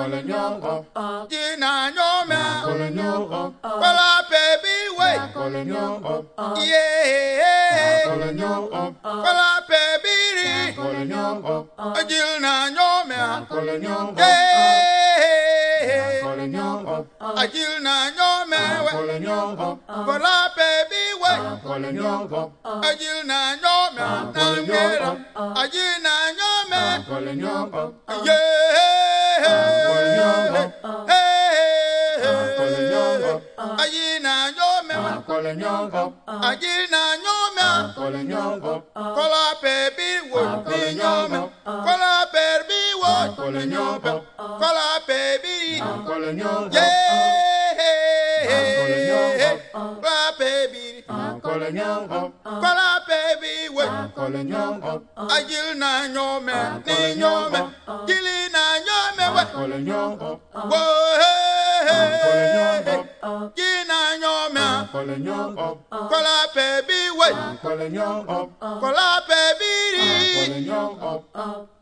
Gina nyome, kola baby way, yeah, kola baby ri, Gina nyome, yeah, Gina nyome, kola baby way, Gina nyome, nangera, Gina nyome, yeah. Ayina nyome, ayina nyome, kola baby wo, nyome, kola baby wo, nyome, kola baby, yeah, kola baby, kola baby wo, ayina nyome, ni nyome, gilina nyome wo. Gina nyome, kola baby way, kola baby.